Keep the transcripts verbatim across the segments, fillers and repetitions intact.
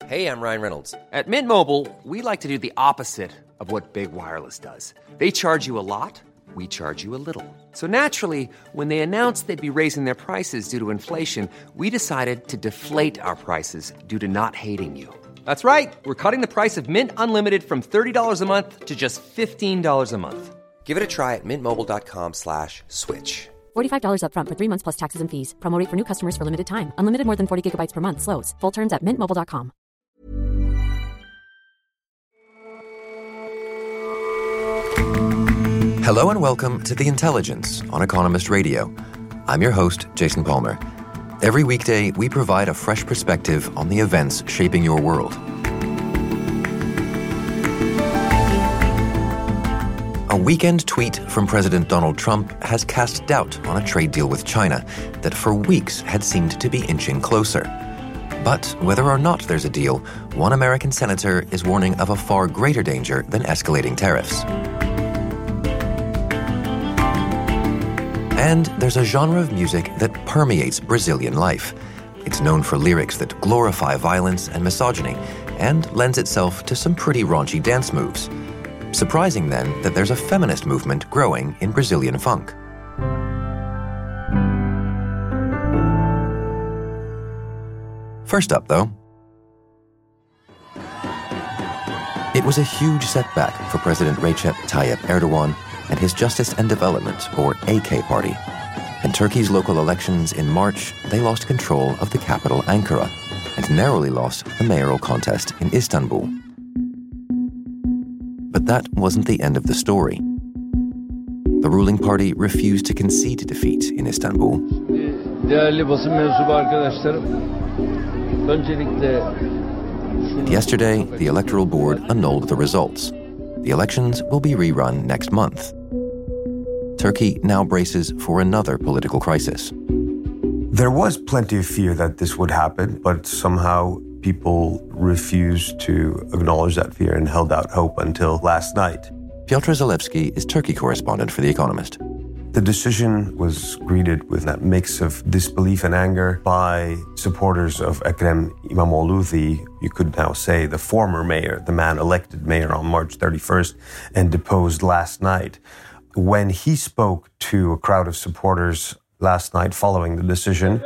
Hey, I'm Ryan Reynolds. At Mint Mobile, we like to do the opposite of what Big Wireless does. They charge you a lot, we charge you a little. So naturally, when they announced they'd be raising their prices due to inflation, we decided to deflate our prices due to not hating you. That's right. We're cutting the price of Mint Unlimited from thirty dollars a month to just fifteen dollars a month. Give it a try at mintmobile.com slash switch. forty-five dollars up front for three months plus taxes and fees. Promo rate for new customers for limited time. Unlimited more than forty gigabytes per month. Slows full terms at mint mobile dot com. Hello and welcome to The Intelligence on Economist Radio. I'm your host, Jason Palmer. Every weekday, we provide a fresh perspective on the events shaping your world. A weekend tweet from President Donald Trump has cast doubt on a trade deal with China that for weeks had seemed to be inching closer. But whether or not there's a deal, one American senator is warning of a far greater danger than escalating tariffs. And there's a genre of music that permeates Brazilian life. It's known for lyrics that glorify violence and misogyny and lends itself to some pretty raunchy dance moves. Surprising, then, that there's a feminist movement growing in Brazilian funk. First up, though, it was a huge setback for President Recep Tayyip Erdogan and his Justice and Development, or A K party. In Turkey's local elections in March, they lost control of the capital Ankara and narrowly lost the mayoral contest in Istanbul. But that wasn't the end of the story. The ruling party refused to concede defeat in Istanbul. Değerli basın mensubu arkadaşlarım, öncelikle And yesterday, the electoral board annulled the results. The elections will be rerun next month. Turkey now braces for another political crisis. There was plenty of fear that this would happen, but somehow people refused to acknowledge that fear and held out hope until last night. Piotr Zalewski is Turkey correspondent for The Economist. The decision was greeted with that mix of disbelief and anger by supporters of Ekrem İmamoğlu, the, you could now say, the former mayor, the man elected mayor on March thirty-first and deposed last night. When he spoke to a crowd of supporters last night following the decision,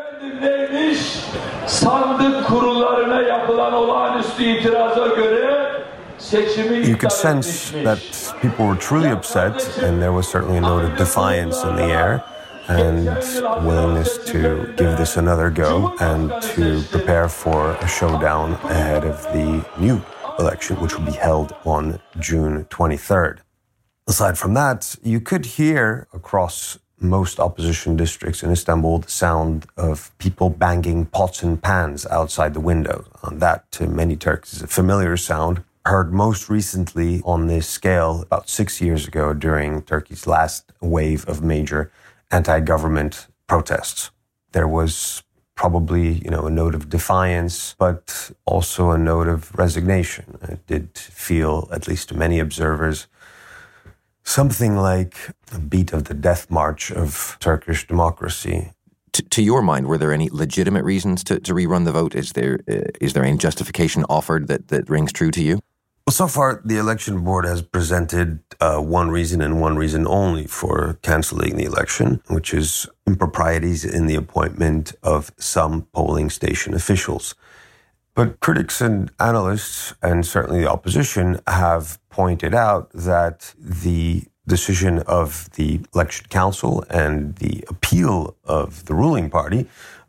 you could sense that people were truly upset, and there was certainly a note of defiance in the air and willingness to give this another go and to prepare for a showdown ahead of the new election, which will be held on June twenty-third. Aside from that, you could hear across most opposition districts in Istanbul the sound of people banging pots and pans outside the windows. And that, to many Turks, is a familiar sound, heard most recently on this scale about six years ago during Turkey's last wave of major anti-government protests. There was probably, you know, a note of defiance, but also a note of resignation. It did feel, at least to many observers, something like a beat of the death march of Turkish democracy. To, to your mind, were there any legitimate reasons to, to rerun the vote? Is there uh, is there any justification offered that, that rings true to you? Well, so far, the election board has presented uh, one reason and one reason only for canceling the election, which is improprieties in the appointment of some polling station officials. But critics and analysts, and certainly the opposition, have pointed out that the decision of the election council and the appeal of the ruling party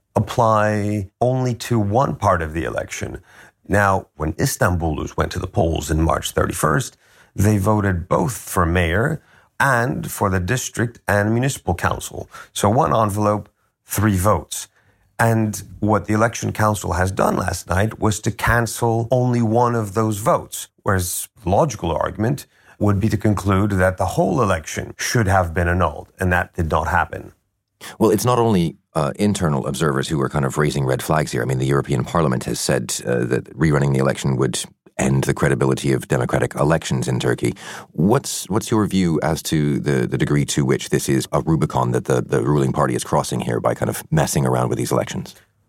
apply only to one part of the election. Now, when Istanbulus went to the polls in March thirty-first, they voted both for mayor and for the district and municipal council. So one envelope, three votes. And what the election council has done last night was to cancel only one of those votes, whereas the logical argument would be to conclude that the whole election should have been annulled, and that did not happen. Well, it's not only uh, internal observers who are kind of raising red flags here. I mean, the European Parliament has said uh, that rerunning the election would end the credibility of democratic elections in Turkey. What's what's your view as to the, the degree to which this is a Rubicon that the, the ruling party is crossing here by kind of messing around with these elections?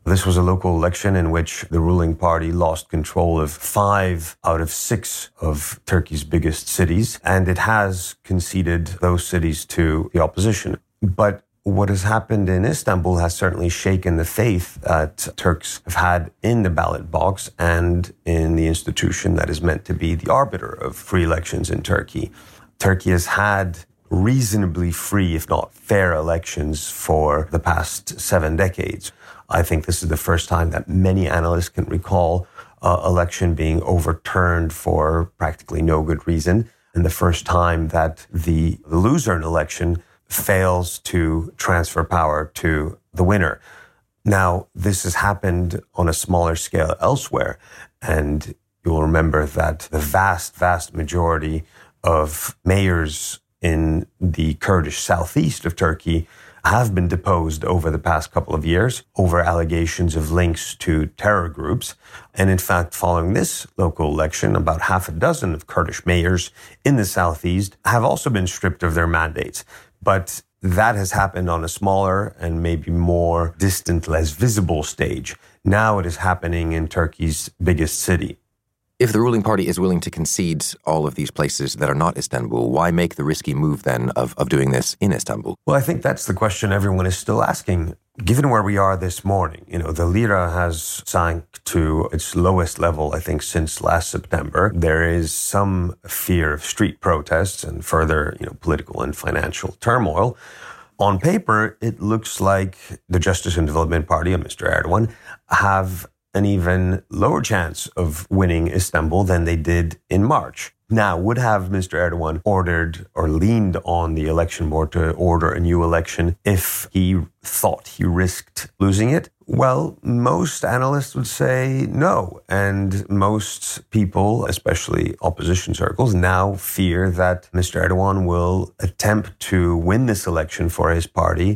This was a local election in which the ruling party lost control of five out of six of Turkey's biggest cities, and it has conceded those cities to the opposition. But what has happened in Istanbul has certainly shaken the faith that Turks have had in the ballot box and in the institution that is meant to be the arbiter of free elections in Turkey. Turkey has had reasonably free, if not fair, elections for the past seven decades. I think this is the first time that many analysts can recall uh, election being overturned for practically no good reason, and the first time that the loser in election fails to transfer power to the winner. Now, this has happened on a smaller scale elsewhere, and you'll remember that the vast, vast majority of mayors in the Kurdish southeast of Turkey have been deposed over the past couple of years over allegations of links to terror groups. And in fact, following this local election, about half a dozen of Kurdish mayors in the southeast have also been stripped of their mandates. But that has happened on a smaller and maybe more distant, less visible stage. Now it is happening in Turkey's biggest city. If the ruling party is willing to concede all of these places that are not Istanbul, why make the risky move then of, of doing this in Istanbul? Well, I think that's the question everyone is still asking. Given where we are this morning, you know, the lira has sunk to its lowest level, I think, since last September. There is some fear of street protests and further, you know, political and financial turmoil. On paper, it looks like the Justice and Development Party and Mister Erdogan have an even lower chance of winning Istanbul than they did in March. Now, would have Mister Erdogan ordered or leaned on the election board to order a new election if he thought he risked losing it? Well, most analysts would say no. And most people, especially opposition circles, now fear that Mister Erdogan will attempt to win this election for his party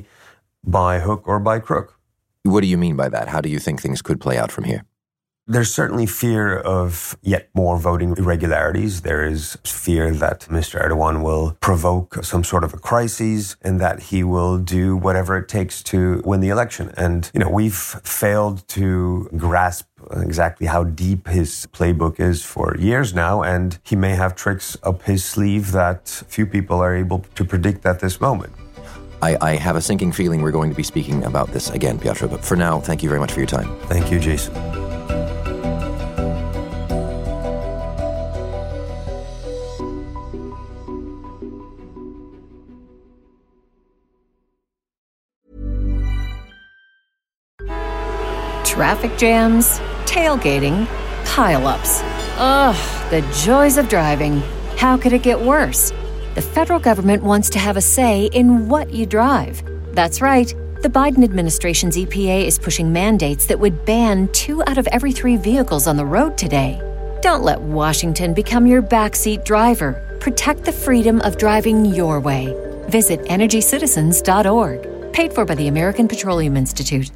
by hook or by crook. What do you mean by that? How do you think things could play out from here? There's certainly fear of yet more voting irregularities. There is fear that Mister Erdogan will provoke some sort of a crisis and that he will do whatever it takes to win the election. And, you know, we've failed to grasp exactly how deep his playbook is for years now, and he may have tricks up his sleeve that few people are able to predict at this moment. I, I have a sinking feeling we're going to be speaking about this again, Piotr, but for now, thank you very much for your time. Thank you, Jason. Traffic jams, tailgating, pile-ups. Ugh, the joys of driving. How could it get worse? The federal government wants to have a say in what you drive. That's right. The Biden administration's E P A is pushing mandates that would ban two out of every three vehicles on the road today. Don't let Washington become your backseat driver. Protect the freedom of driving your way. Visit energy citizens dot org. Paid for by the American Petroleum Institute.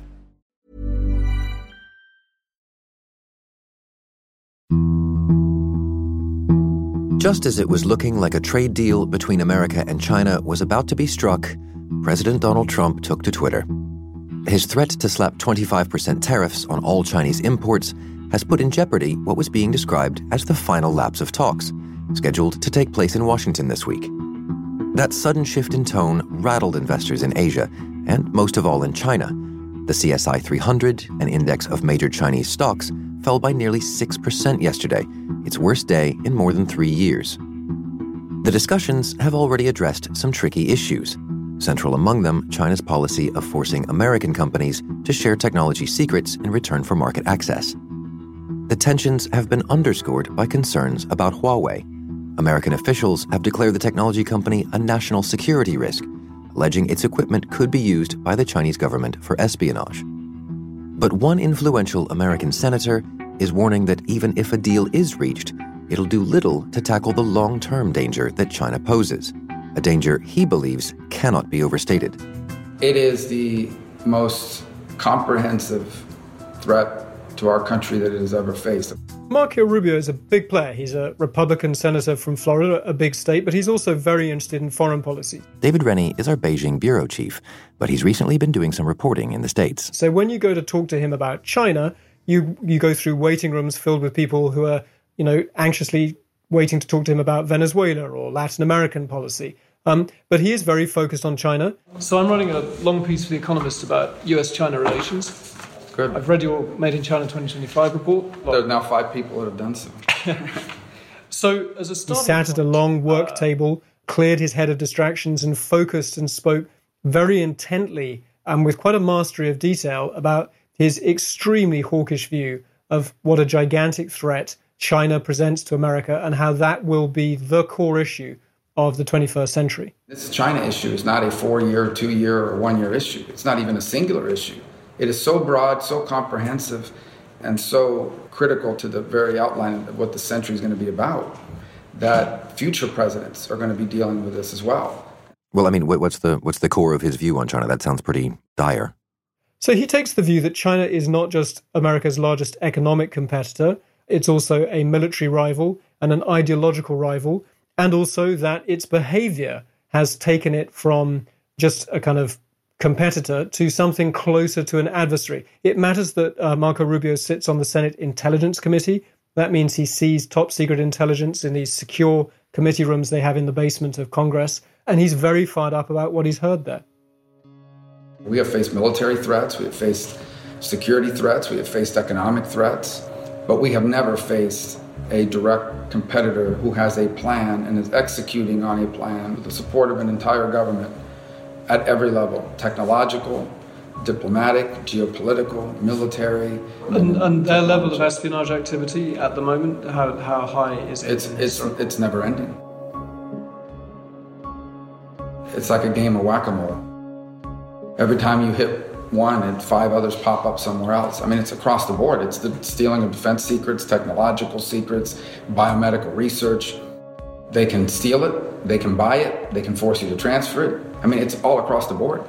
Just as it was looking like a trade deal between America and China was about to be struck, President Donald Trump took to Twitter. His threat to slap twenty-five percent tariffs on all Chinese imports has put in jeopardy what was being described as the final lapse of talks, scheduled to take place in Washington this week. That sudden shift in tone rattled investors in Asia, and most of all in China. The C S I three hundred, an index of major Chinese stocks, fell by nearly six percent yesterday, its worst day in more than three years. The discussions have already addressed some tricky issues. Central among them, China's policy of forcing American companies to share technology secrets in return for market access. The tensions have been underscored by concerns about Huawei. American officials have declared the technology company a national security risk, alleging its equipment could be used by the Chinese government for espionage. But one influential American senator is warning that even if a deal is reached, it'll do little to tackle the long-term danger that China poses, a danger he believes cannot be overstated. It is the most comprehensive threat to our country that it has ever faced. Marco Rubio is a big player. He's a Republican senator from Florida, a big state, but he's also very interested in foreign policy. David Rennie is our Beijing bureau chief, but he's recently been doing some reporting in the States. So when you go to talk to him about China, you you go through waiting rooms filled with people who are, you know, anxiously waiting to talk to him about Venezuela or Latin American policy. Um, but he is very focused on China. So I'm running a long piece for The Economist about U S China relations. Good. I've read your Made in China twenty twenty-five report. There are now five people that have done so. So as a starting He sat at a long work uh, table, cleared his head of distractions and focused and spoke very intently and with quite a mastery of detail about his extremely hawkish view of what a gigantic threat China presents to America and how that will be the core issue of the twenty-first century. This China issue is not a four-year, two-year, or one-year issue. It's not even a singular issue. It is so broad, so comprehensive, and so critical to the very outline of what the century is going to be about that future presidents are going to be dealing with this as well. Well, I mean, what's the what's the core of his view on China? That sounds pretty dire. So he takes the view that China is not just America's largest economic competitor, it's also a military rival and an ideological rival, and also that its behavior has taken it from just a kind of competitor to something closer to an adversary. It matters that uh, Marco Rubio sits on the Senate Intelligence Committee. That means he sees top secret intelligence in these secure committee rooms they have in the basement of Congress, and he's very fired up about what he's heard there. We have faced military threats, we have faced security threats, we have faced economic threats, but we have never faced a direct competitor who has a plan and is executing on a plan with the support of an entire government at every level, technological, diplomatic, geopolitical, military. And, and their level of espionage activity at the moment, how how high is it? It's it's it's never ending. It's like a game of whack-a-mole. Every time you hit one and five others pop up somewhere else. I mean, it's across the board. It's the stealing of defense secrets, technological secrets, biomedical research. They can steal it, they can buy it, they can force you to transfer it. I mean, it's all across the board.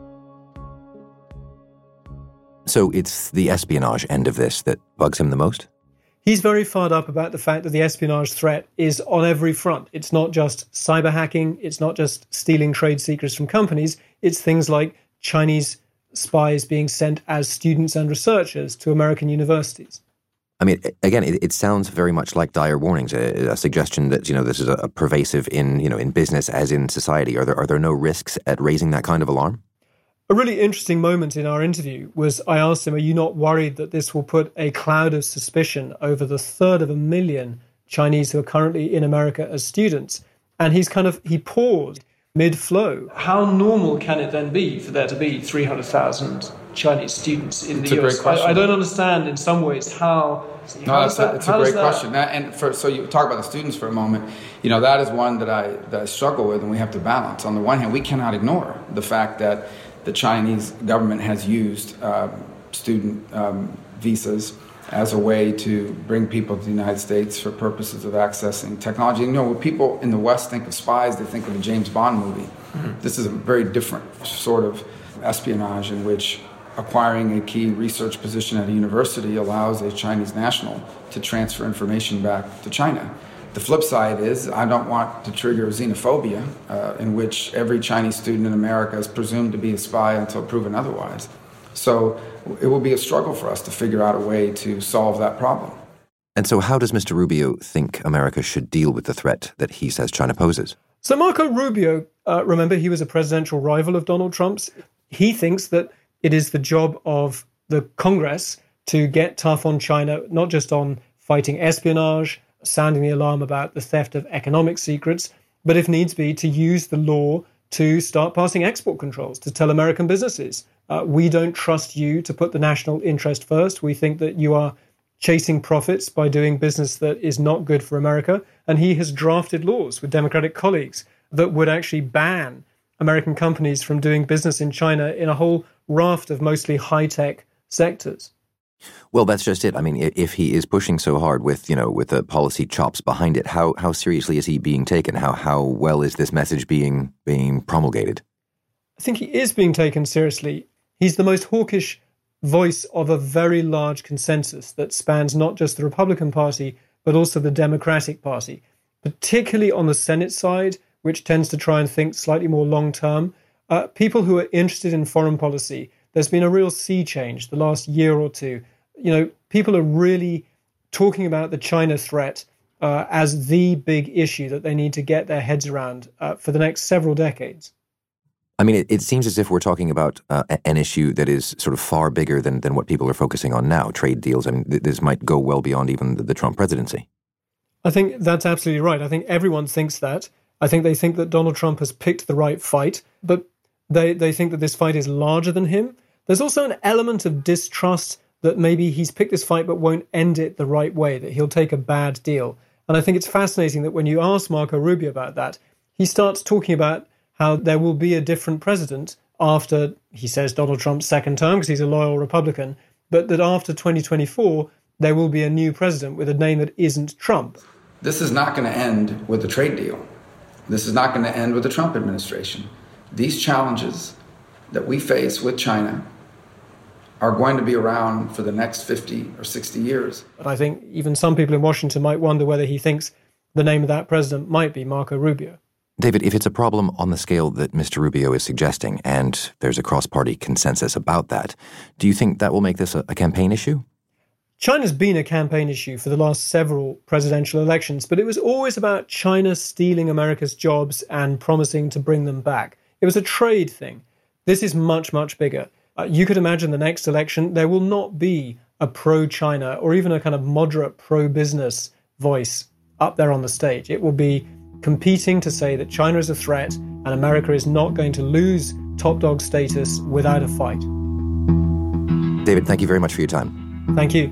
So it's the espionage end of this that bugs him the most? He's very fired up about the fact that the espionage threat is on every front. It's not just cyber hacking, it's not just stealing trade secrets from companies, it's things like Chinese spies being sent as students and researchers to American universities. I mean, again, it, it sounds very much like dire warnings, a, a suggestion that, you know, this is a, a pervasive in, you know, in business as in society. Are there are there no risks at raising that kind of alarm? A really interesting moment in our interview was I asked him, are you not worried that this will put a cloud of suspicion over the third of a million Chinese who are currently in America as students? And he's kind of, he paused mid-flow. How normal can it then be for there to be three hundred thousand Chinese students in it's the U S? Great question. I, I don't understand in some ways how... No, how that's that, a, it's a great question. That, and for, so you talk about the students for a moment. You know, that is one that I that I struggle with and we have to balance. On the one hand, we cannot ignore the fact that the Chinese government has used uh, student um, visas as a way to bring people to the United States for purposes of accessing technology. You know, when people in the West think of spies, they think of a James Bond movie. Mm-hmm. This is a very different sort of espionage in which acquiring a key research position at a university allows a Chinese national to transfer information back to China. The flip side is I don't want to trigger xenophobia uh, in which every Chinese student in America is presumed to be a spy until proven otherwise. So it will be a struggle for us to figure out a way to solve that problem. And so how does Mister Rubio think America should deal with the threat that he says China poses? So Marco Rubio, uh, remember, he was a presidential rival of Donald Trump's. He thinks that it is the job of the Congress to get tough on China, not just on fighting espionage, sounding the alarm about the theft of economic secrets, but if needs be, to use the law to start passing export controls, to tell American businesses, uh, we don't trust you to put the national interest first. We think that you are chasing profits by doing business that is not good for America. And he has drafted laws with Democratic colleagues that would actually ban American companies from doing business in China in a whole raft of mostly high-tech sectors. Well, that's just it. I mean, if he is pushing so hard with, you know, with the policy chops behind it, how how seriously is he being taken? How how well is this message being being promulgated? I think he is being taken seriously. He's the most hawkish voice of a very large consensus that spans not just the Republican Party, but also the Democratic Party, particularly on the Senate side, which tends to try and think slightly more long-term. Uh, people who are interested in foreign policy, there's been a real sea change the last year or two. You know, people are really talking about the China threat uh, as the big issue that they need to get their heads around uh, for the next several decades. I mean, it, it seems as if we're talking about uh, an issue that is sort of far bigger than, than what people are focusing on now, trade deals. I mean, th- this might go well beyond even the, the Trump presidency. I think that's absolutely right. I think everyone thinks that. I think they think that Donald Trump has picked the right fight, but they, they think that this fight is larger than him. There's also an element of distrust that maybe he's picked this fight but won't end it the right way, that he'll take a bad deal. And I think it's fascinating that when you ask Marco Rubio about that, he starts talking about how there will be a different president after, he says, Donald Trump's second term, because he's a loyal Republican, but that after twenty twenty-four, there will be a new president with a name that isn't Trump. This is not going to end with a trade deal. This is not going to end with the Trump administration. These challenges that we face with China are going to be around for the next fifty or sixty years. But I think even some people in Washington might wonder whether he thinks the name of that president might be Marco Rubio. David, if it's a problem on the scale that Mister Rubio is suggesting, and there's a cross-party consensus about that, do you think that will make this a, a campaign issue? China's been a campaign issue for the last several presidential elections, but it was always about China stealing America's jobs and promising to bring them back. It was a trade thing. This is much, much bigger. Uh, you could imagine the next election, there will not be a pro-China or even a kind of moderate pro-business voice up there on the stage. It will be competing to say that China is a threat and America is not going to lose top dog status without a fight. David, thank you very much for your time. Thank you.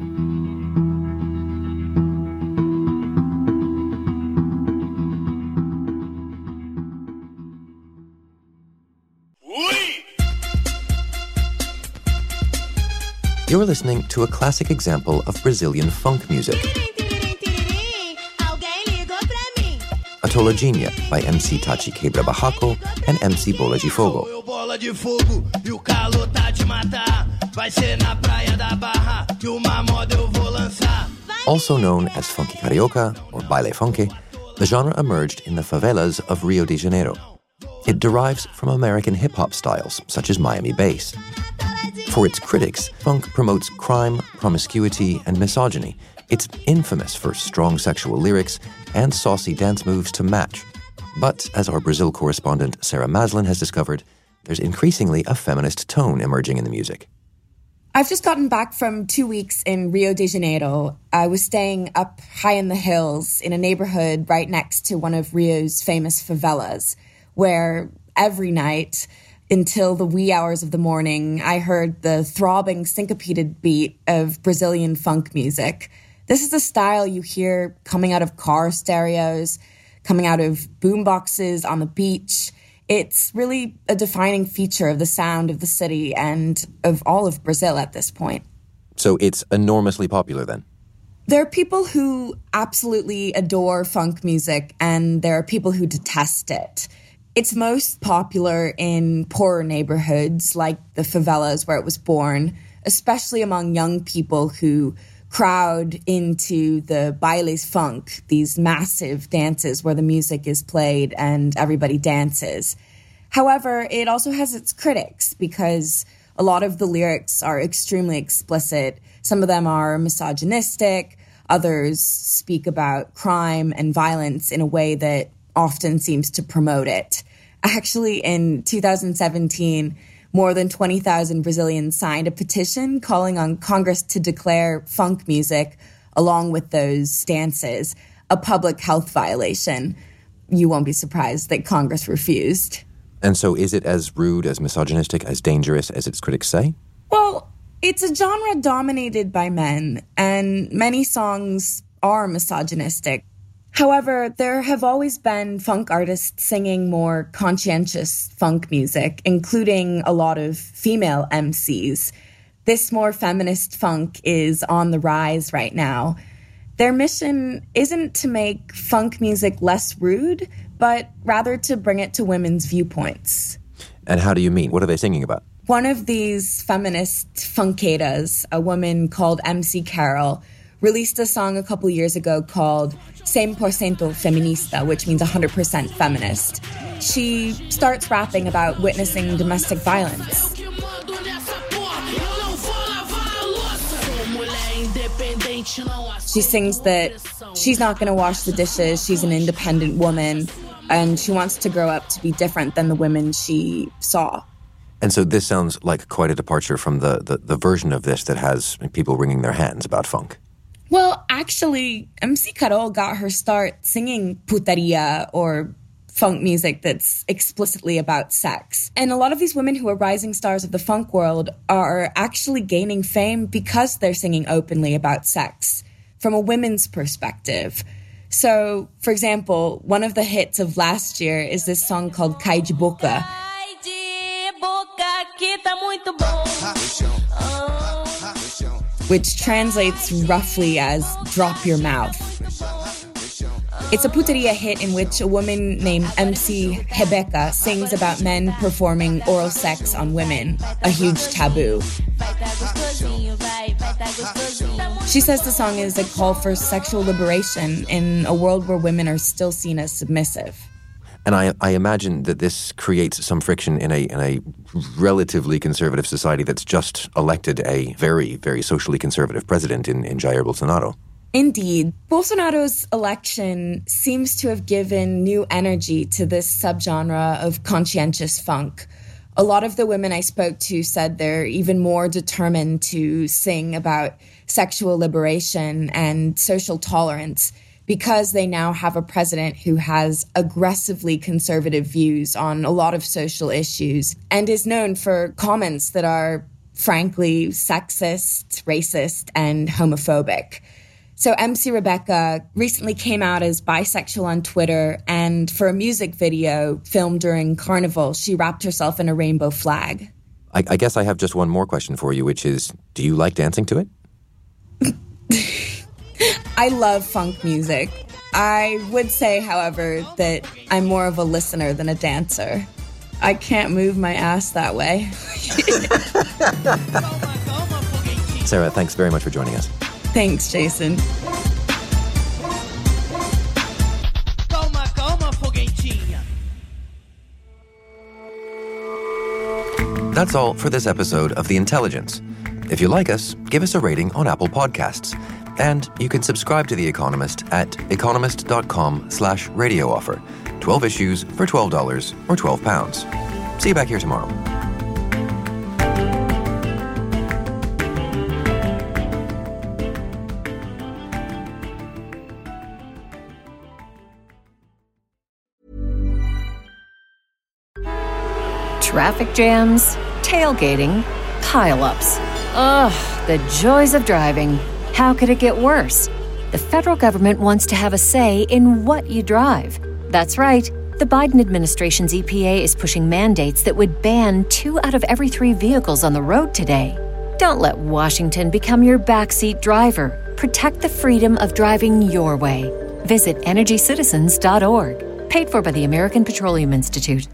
You're listening to a classic example of Brazilian funk music. Atologinha by M C Tati Quebra Barraco and M C Bola de Fogo. Also known as funky carioca or baile funky, the genre emerged in the favelas of Rio de Janeiro. It derives from American hip-hop styles, such as Miami bass. For its critics, funk promotes crime, promiscuity, and misogyny. It's infamous for strong sexual lyrics and saucy dance moves to match. But, as our Brazil correspondent Sarah Maslin has discovered, there's increasingly a feminist tone emerging in the music. I've just gotten back from two weeks in Rio de Janeiro. I was staying up high in the hills in a neighborhood right next to one of Rio's famous favelas, where every night, until the wee hours of the morning, I heard the throbbing, syncopated beat of Brazilian funk music. This is the style you hear coming out of car stereos, coming out of boomboxes on the beach. It's really a defining feature of the sound of the city and of all of Brazil at this point. So it's enormously popular then? There are people who absolutely adore funk music, and there are people who detest it. It's most popular in poorer neighborhoods like the favelas where it was born, especially among young people who crowd into the bailes funk, these massive dances where the music is played and everybody dances. However, it also has its critics because a lot of the lyrics are extremely explicit. Some of them are misogynistic. Others speak about crime and violence in a way that often seems to promote it. Actually, in two thousand seventeen, more than twenty thousand Brazilians signed a petition calling on Congress to declare funk music, along with those dances, a public health violation. You won't be surprised that Congress refused. And so is it as rude, as misogynistic, as dangerous as its critics say? Well, it's a genre dominated by men, and many songs are misogynistic. However, there have always been funk artists singing more conscientious funk music, including a lot of female M Cs. This more feminist funk is on the rise right now. Their mission isn't to make funk music less rude, but rather to bring it to women's viewpoints. And how do you mean? What are they singing about? One of these feminist funkadas, a woman called M C Carol, released a song a couple years ago called cien por ciento Feminista, which means one hundred percent feminist. She starts rapping about witnessing domestic violence. She sings that she's not going to wash the dishes, she's an independent woman, and she wants to grow up to be different than the women she saw. And so this sounds like quite a departure from the, the, the version of this that has people wringing their hands about funk. Well, actually, M C Carol got her start singing putaria, or funk music that's explicitly about sex. And a lot of these women who are rising stars of the funk world are actually gaining fame because they're singing openly about sex from a women's perspective. So, for example, one of the hits of last year is this song called Cai de Boca, which translates roughly as drop your mouth. It's a putaria hit in which a woman named M C Rebeca sings about men performing oral sex on women, a huge taboo. She says the song is a call for sexual liberation in a world where women are still seen as submissive. And I, I imagine that this creates some friction in a in a relatively conservative society that's just elected a very, very socially conservative president in, in Jair Bolsonaro. Indeed. Bolsonaro's election seems to have given new energy to this subgenre of conscientious funk. A lot of the women I spoke to said they're even more determined to sing about sexual liberation and social tolerance because they now have a president who has aggressively conservative views on a lot of social issues and is known for comments that are, frankly, sexist, racist, and homophobic. So M C Rebeca recently came out as bisexual on Twitter, and for a music video filmed during Carnival, she wrapped herself in a rainbow flag. I, I guess I have just one more question for you, which is, do you like dancing to it? I love funk music. I would say, however, that I'm more of a listener than a dancer. I can't move my ass that way. Sarah, thanks very much for joining us. Thanks, Jason. That's all for this episode of The Intelligence. If you like us, give us a rating on Apple Podcasts. And you can subscribe to The Economist at economist.com slash radio offer. twelve issues for twelve dollars or twelve pounds. See you back here tomorrow. Traffic jams, tailgating, pile-ups. Ugh, the joys of driving. How could it get worse? The federal government wants to have a say in what you drive. That's right. The Biden administration's E P A is pushing mandates that would ban two out of every three vehicles on the road today. Don't let Washington become your backseat driver. Protect the freedom of driving your way. Visit energy citizens dot org. Paid for by the American Petroleum Institute.